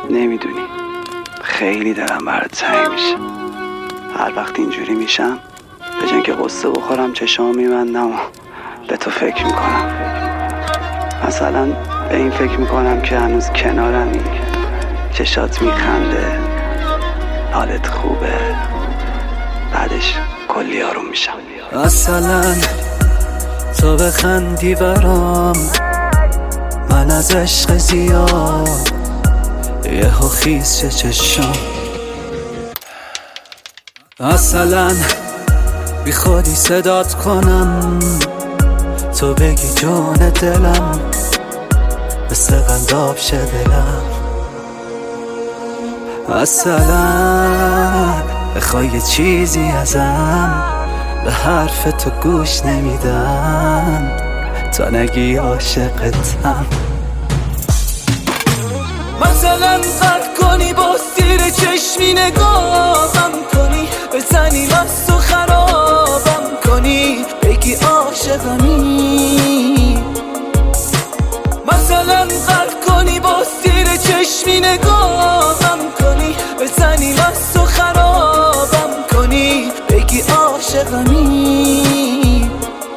نمیدونی خیلی دلم برات تنگ میشه. هر وقت اینجوری میشم به جای اینکه قصه بخورم چشام میبندم و به تو فکر میکنم. مثلا به این فکر میکنم که هنوز کنارمی، چشات میخنده، حالت خوبه، بعدش کلی آروم میشم. مثلا تو بخندی برام، من از عشق زیاد یهو خیس چشام. مثلا بی خودی صدات کنم، تو بگی جون دلم، مثل قنداب شه دلم. مثلا بخوای یه چیزی ازم، به حرف تو گوش نمیدم تا نگی عاشقتم. مثلا قد کنی با سیر چشمی نگاهم کنی، بزنی مست و خرابم کنی، بگی عاشقمی. مثلا قد کنی با سیر چشمی نگاهم کنی، بزنی مست و خرابم کنی، بگی عاشقمی.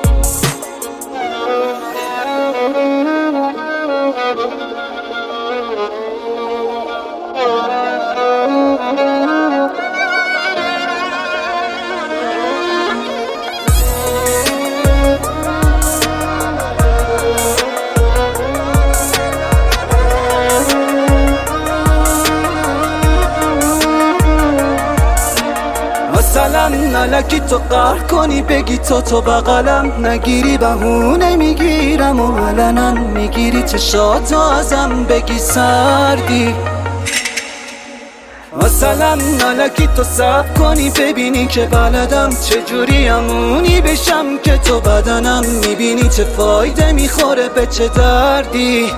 مثلا نلکی تو قهر کنی، بگی تو بغلم نگیری، بهونه میگیرم و علنا میگیری چشاتو ازم، بگی سردی. مثلا نلکی تو صبر کنی، ببینی که بلدم چجوری امونی بشم که تو بدنم، میبینی چه فایده میخوره به چه دردی.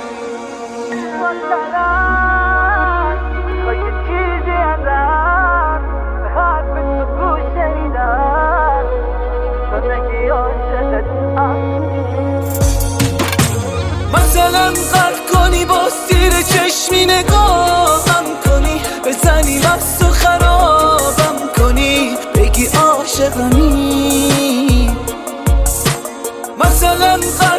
مثلا قد کنی با سیر چشمی نگاهم کنی، بزنی مست و خرابم کنی، بگی عاشقمی. مثلا